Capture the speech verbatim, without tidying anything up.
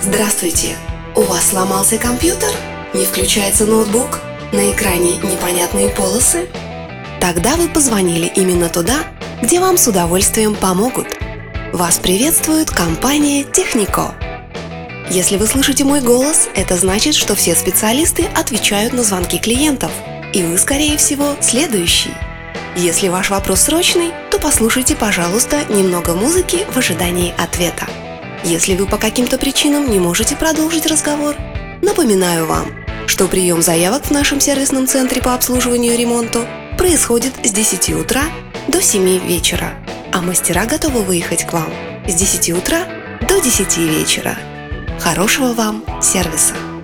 Здравствуйте! У вас сломался компьютер? Не включается ноутбук? На экране непонятные полосы? Тогда вы позвонили именно туда, где вам с удовольствием помогут. Вас приветствует компания Технико. Если вы слышите мой голос, это значит, что все специалисты отвечают на звонки клиентов, и вы, скорее всего, следующий. Если ваш вопрос срочный, то послушайте, пожалуйста, немного музыки в ожидании ответа. Если вы по каким-то причинам не можете продолжить разговор, напоминаю вам, что прием заявок в нашем сервисном центре по обслуживанию и ремонту происходит с десяти утра до семи вечера, а мастера готовы выехать к вам с десяти утра до десяти вечера. Хорошего вам сервиса!